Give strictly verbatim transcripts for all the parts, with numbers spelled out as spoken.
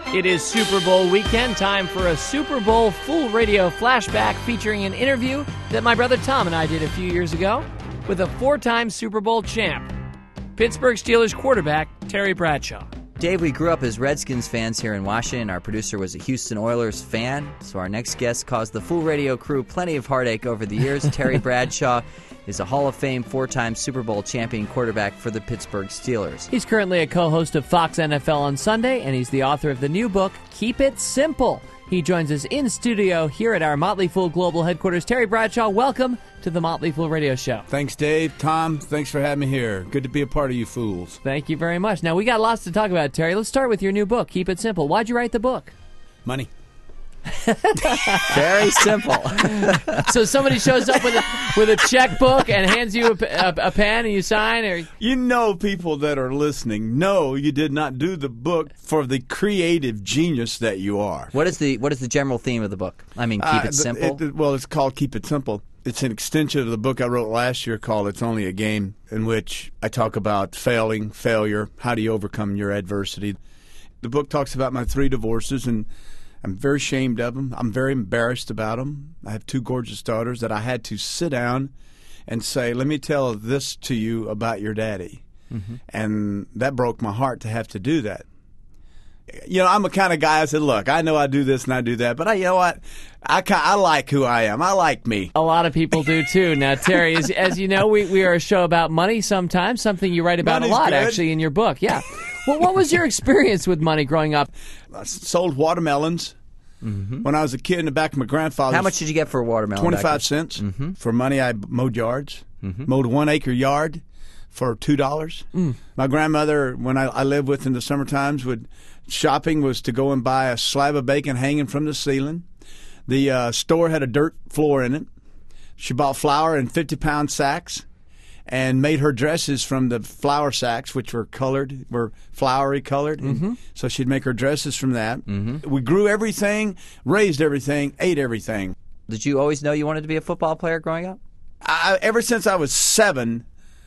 It is Super Bowl weekend, time for a Super Bowl full radio flashback featuring an interview that my brother Tom and I did a few years ago with a four-time Super Bowl champ, Pittsburgh Steelers quarterback Terry Bradshaw. Dave, we grew up as Redskins fans here in Washington. Our producer was a Houston Oilers fan, so our next guest caused the full radio crew plenty of heartache over the years. Terry Bradshaw is a Hall of Fame four-time Super Bowl champion quarterback for the Pittsburgh Steelers. He's currently a co-host of Fox N F L on Sunday, and he's the author of the new book, Keep It Simple. He joins us in studio here at our Motley Fool Global headquarters. Terry Bradshaw, welcome to the Motley Fool Radio Show. Thanks, Dave. Tom, thanks for having me here. Good to be a part of you fools. Thank you very much. Now, we got lots to talk about, Terry. Let's start with your new book, Keep It Simple. Why'd you write the book? Money. Very simple. So somebody shows up with a, with a checkbook and hands you a, a, a pen and you sign? Or You know, people that are listening know you did not do the book for the creative genius that you are. What is the what is the general theme of the book? I mean, keep Uh, it simple. it- well, it's called Keep It Simple. It's an extension of the book I wrote last year called It's Only a Game, in which I talk about failing, failure, how do you overcome your adversity. The book talks about my three divorces, and I'm very ashamed of them. I'm very embarrassed about them. I have two gorgeous daughters that I had to sit down and say, let me tell this to you about your daddy. Mm-hmm. And that broke my heart to have to do that. You know, I'm the kind of guy I said, look, I know I do this and I do that, but I, you know what? I, I like who I am. I like me. A lot of people do, too. Now, Terry, as, as you know, we, we are a show about money sometimes, something you write about Money's a lot, good. actually, in your book. Yeah. Well, what was your experience with money growing up? I sold watermelons mm-hmm. when I was a kid in the back of my grandfather's. How much did you get for a watermelon? twenty-five cents. Mm-hmm. For money, I mowed yards. Mm-hmm. Mowed a one-acre yard for two dollars. Mm. My grandmother, when I, I lived with in the summer times, would shopping was to go and buy a slab of bacon hanging from the ceiling. The uh, store had a dirt floor in it. She bought flour in fifty-pound sacks and made her dresses from the flour sacks, which were colored, were flowery colored. Mm-hmm. So she'd make her dresses from that. Mm-hmm. We grew everything, raised everything, ate everything. Did you always know you wanted to be a football player growing up? I, ever since I was seven,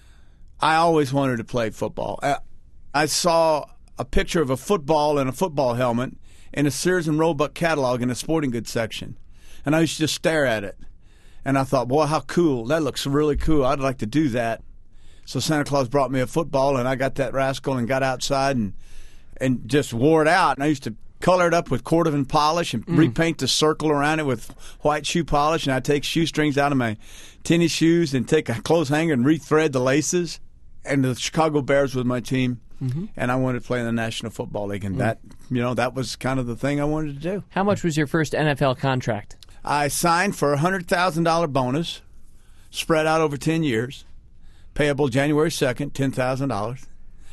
I always wanted to play football. I, I saw a picture of a football and a football helmet in a Sears and Roebuck catalog in the sporting goods section. And I used to just stare at it. And I thought, boy, how cool. That looks really cool. I'd like to do that. So Santa Claus brought me a football, and I got that rascal and got outside and and just wore it out. And I used to color it up with cordovan polish and mm. repaint the circle around it with white shoe polish. And I'd take shoestrings out of my tennis shoes and take a clothes hanger and rethread the laces. And the Chicago Bears was my team. Mm-hmm. And I wanted to play in the National Football League. And mm. that, you know, that was kind of the thing I wanted to do. How much was your first N F L contract? I signed for a one hundred thousand dollars bonus, spread out over ten years, payable January second, ten thousand dollars.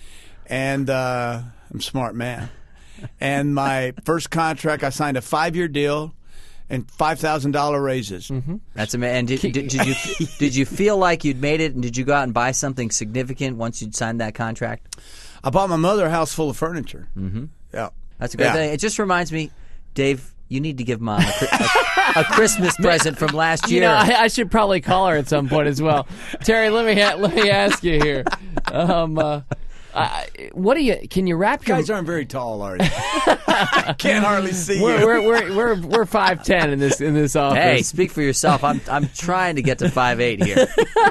And uh, I'm a smart man. And my first contract, I signed a five-year deal and five thousand dollars raises. Mm-hmm. That's amazing. And did, did, did, you, did you feel like you'd made it, and did you go out and buy something significant once you'd signed that contract? I bought my mother a house full of furniture. Mm-hmm. Yeah. That's a good yeah. thing. It just reminds me, Dave, you need to give Mom a, a, a Christmas present from last year. You know, I, I should probably call her at some point as well. Terry, let me ha- let me ask you here. Um, uh, I, what do you? Can you wrap you your? Guys aren't very tall, are you? Can't hardly see we're, you. We're we're we're we're five ten in this in this office. Hey, speak for yourself. I'm I'm trying to get to five eight here.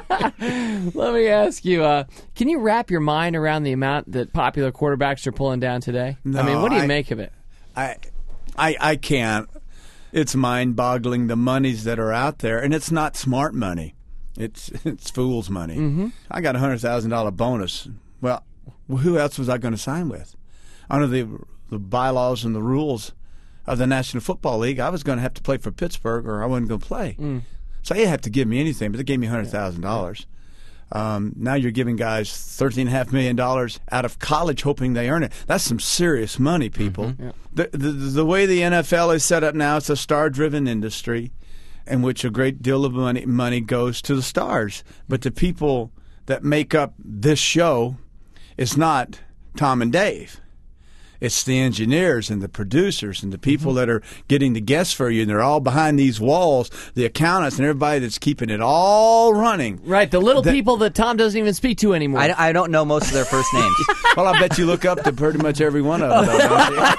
Let me ask you. Uh, can you wrap your mind around the amount that popular quarterbacks are pulling down today? No, I mean, what do you I, make of it? I. I, I can't. It's mind-boggling, the monies that are out there, and it's not smart money. It's it's fool's money. Mm-hmm. I got a one hundred thousand dollars bonus. Well, who else was I going to sign with? Under the the bylaws and the rules of the National Football League, I was going to have to play for Pittsburgh or I wasn't going to play. Mm. So they didn't have to give me anything, but they gave me one hundred thousand dollars. Um, now you're giving guys thirteen point five million dollars out of college hoping they earn it. That's some serious money, people. Mm-hmm. Yeah. The, the, the way the N F L is set up now, it's a star-driven industry in which a great deal of money, money goes to the stars. But the people that make up this show is not Tom and Dave. It's the engineers and the producers and the people that are getting the guests for you, and they're all behind these walls, the accountants and everybody that's keeping it all running. Right, the little That- people that Tom doesn't even speak to anymore. I, I don't know most of their first names. Well, I bet you look up to pretty much every one of them, though, don't you?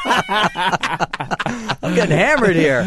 I'm getting hammered here.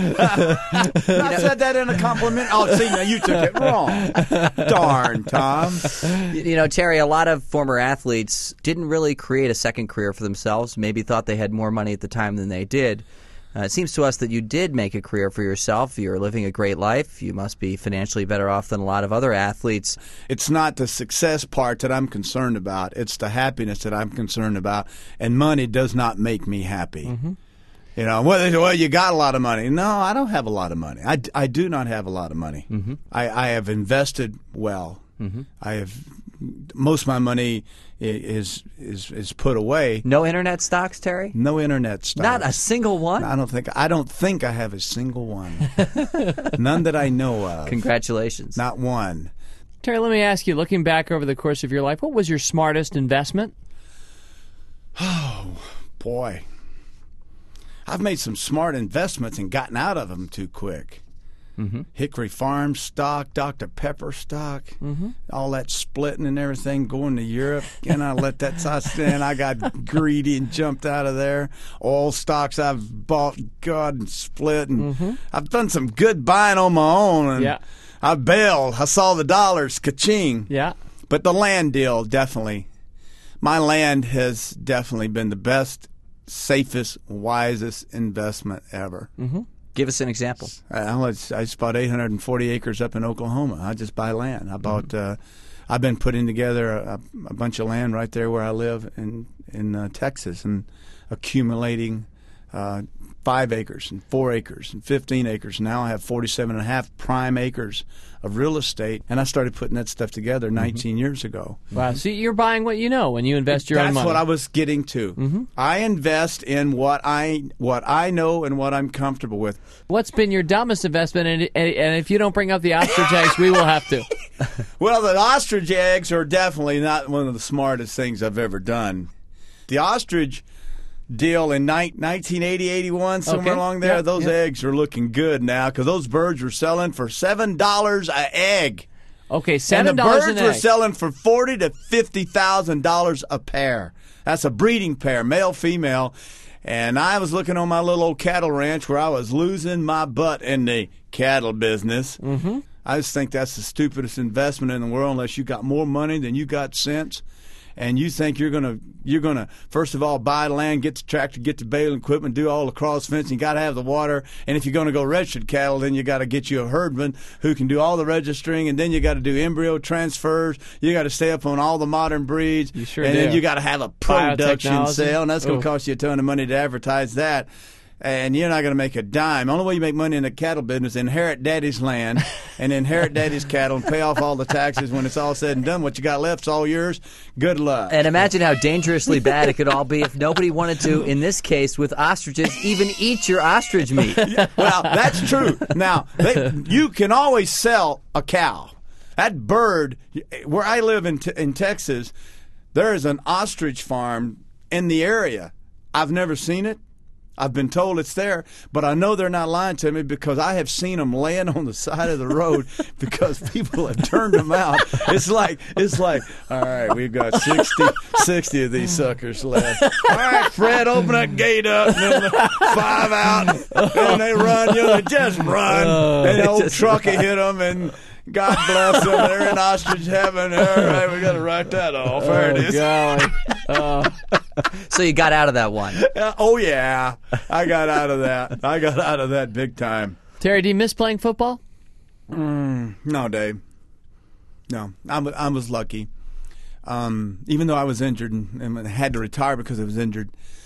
I said that in a compliment. Oh, see, now you took it wrong. Darn, Tom. You know, Terry, a lot of former athletes didn't really create a second career for themselves, maybe thought they had more money at the time than they did. Uh, it seems to us that you did make a career for yourself. You're living a great life. You must be financially better off than a lot of other athletes. It's not the success part that I'm concerned about. It's the happiness that I'm concerned about. And money does not make me happy. Mm-hmm. You know, well, they say, well, you got a lot of money. No, I don't have a lot of money. I, I do not have a lot of money. Mm-hmm. I, I have invested well. Mm-hmm. I have most of my money is is is put away. No internet stocks, Terry? No internet stocks. Not a single one? I don't think I don't think I have a single one. None that I know of. Congratulations. Not one. Terry, let me ask you, looking back over the course of your life, what was your smartest investment? Oh, boy. I've made some smart investments and gotten out of them too quick. Mm-hmm. Hickory Farm stock, Doctor Pepper stock, mm-hmm. all that splitting and everything, going to Europe. And I let that side stand. I got greedy and jumped out of there. All stocks I've bought, God, and split. And mm-hmm. I've done some good buying on my own. And yeah. I bailed. I saw the dollars, ka-ching. Yeah. But the land deal, definitely. My land has definitely been the best, safest, wisest investment ever. Mm-hmm. Give us an example. I, was, I just bought eight hundred forty acres up in Oklahoma. I just buy land. I bought. Mm-hmm. Uh, I've been putting together a, a bunch of land right there where I live in in uh, Texas, and accumulating uh, five acres and four acres and fifteen acres. Now I have forty-seven and a half prime acres of real estate, and I started putting that stuff together mm-hmm. nineteen years ago. Wow! See, you're buying what you know when you invest your That's own money. That's what I was getting to. Mm-hmm. I invest in what I what I know and what I'm comfortable with. What's been your dumbest investment? And, and, and if you don't bring up the ostrich eggs, we will have to. Well, the ostrich eggs are definitely not one of the smartest things I've ever done. The ostrich deal in nineteen eighty, eighty-one, somewhere okay. along there, yeah, those yeah. eggs are looking good now because those birds were selling for seven dollars an egg. Okay, seven dollars and the birds an were egg. selling for forty thousand to fifty thousand dollars a pair. That's a breeding pair, male, female. And I was looking on my little old cattle ranch where I was losing my butt in the cattle business. Mm-hmm. I just think that's the stupidest investment in the world unless you got more money than you got sense. And you think you're gonna you're gonna first of all buy land, get the tractor, get the baling equipment, do all the cross fencing. You got to have the water, and if you're gonna go registered cattle, then you got to get you a herdman who can do all the registering, and then you got to do embryo transfers. You got to stay up on all the modern breeds, you sure and do. then you got to have a production sale, and that's gonna Ooh. cost you a ton of money to advertise that. And you're not going to make a dime. The only way you make money in the cattle business is inherit daddy's land and inherit daddy's cattle and pay off all the taxes. When it's all said and done, what you got left's all yours. Good luck. And imagine how dangerously bad it could all be if nobody wanted to, in this case, with ostriches, even eat your ostrich meat. Well, that's true. Now, they, you can always sell a cow. That bird, where I live in, in Texas, there is an ostrich farm in the area. I've never seen it. I've been told it's there, but I know they're not lying to me because I have seen them laying on the side of the road because people have turned them out. It's like, it's like, all right, we've got sixty, sixty of these suckers left. All right, Fred, open that gate up. And then five out, and they run. You know, they just run. Oh, and the old just trucker hit them, and God bless them. They're in ostrich heaven. All right, we got to write that off. There oh, it is. God. Oh. So you got out of that one. Uh, oh, yeah. I got out of that. I got out of that big time. Terry, do you miss playing football? Mm, no, Dave. No. I, w- I was lucky. Um, even though I was injured and, and had to retire because I was injured,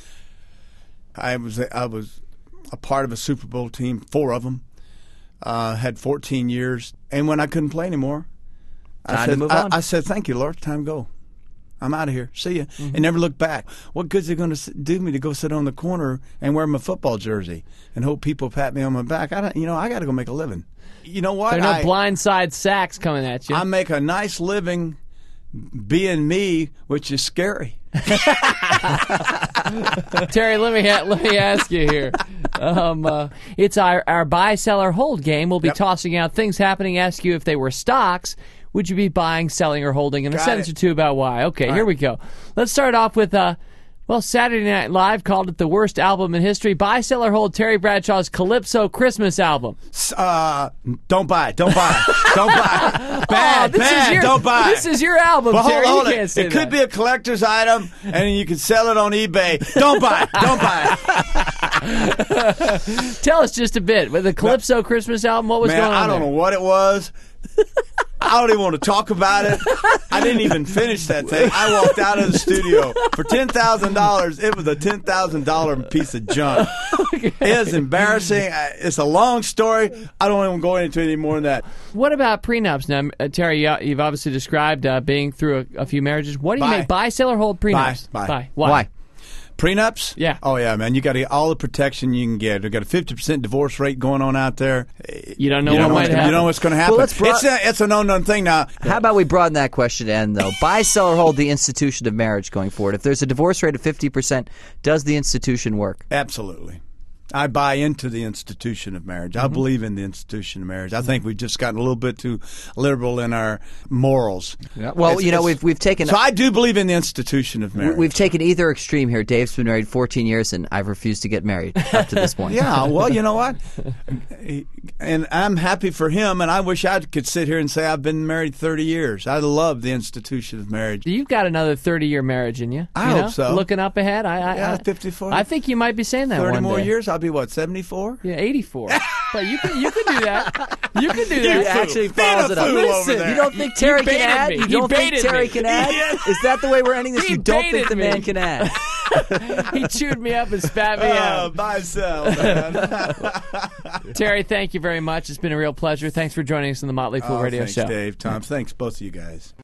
I was I was a part of a Super Bowl team, four of them. Uh, had fourteen years. And when I couldn't play anymore, Time I said, to move I, on. I said, thank you, Lord. Time to go. I'm out of here. See ya. Mm-hmm. And never look back. What good's it going to do me to go sit on the corner and wear my football jersey and hope people pat me on my back? I don't. You know, I got to go make a living. You know what? There are no I, blindside sacks coming at you. I make a nice living being me, which is scary. Terry, let me ha- let me ask you here. Um, uh, it's our, our buy, sell, or hold game. We'll be Yep. tossing out things happening. Ask you if they were stocks. Would you be buying, selling, or holding? In a Got sentence it. or two about why. Okay, All here right. we go. Let's start off with, uh, well, Saturday Night Live called it the worst album in history. Buy, sell, or hold Terry Bradshaw's Calypso Christmas album. Uh, don't buy it. Don't buy it. Don't buy it. Bad, Oh, this bad. is your, don't buy This it. is your album, But hold, Terry. hold you it. can't say It could that. be a collector's item, and you can sell it on eBay. Don't buy it. Don't buy it. Tell us just a bit. With the Calypso Christmas album, what was Man, going on I don't there? know what it was. I don't even want to talk about it. I didn't even finish that thing. I walked out of the studio for ten thousand dollars. It was a ten thousand dollar piece of junk. Okay. It is embarrassing. I- It's a long story. I don't even go into it any more than that. What about prenups? Now, uh, Terry, you- you've obviously described uh, being through a, a few marriages. What do you Buy. make? Buy, sell, or hold prenups? Buy. Buy. Why? Why? Prenups? Yeah. Oh, yeah, man. You got to get all the protection you can get. We've got a fifty percent divorce rate going on out there. You don't know you what don't know might what's, happen. You know what's going to happen. Well, let's bro- it's, a, it's an unknown thing now. How about we broaden that question to end, though? Buy, sell, or hold the institution of marriage going forward? If there's a divorce rate of fifty percent, does the institution work? Absolutely. I buy into the institution of marriage. I believe in the institution of marriage. I think we've just gotten a little bit too liberal in our morals. Well, It's- you know, it's- we've we've taken So I do believe in the institution of marriage. we've taken either extreme here. Dave's been married fourteen years, and I've refused to get married up to this point. Yeah, well, you know what? And I'm happy for him, and I wish I could sit here and say I've been married thirty years. I love the institution of marriage. You've got another thirty-year marriage in you. I you hope know? so. Looking up ahead, I, I, Yeah, I fifty-four. I think you might be saying that thirty one more day. years, I'll be, what, seventy-four? Yeah, eighty-four. But you can you can do that. You can do He that. actually Being a follows it up. fool over Listen, there. You don't think Terry He can baited add? me. You He don't think baited Terry me. can add? Yeah. Is that the way we're ending this? He You don't think baited the man me. can add? He chewed me up and spat me Oh, out. myself, man. Terry, thank you very much. It's been a real pleasure. Thanks for joining us on the Motley Fool Oh, Radio thanks, Show. Dave, Tom. Thanks, both of you guys.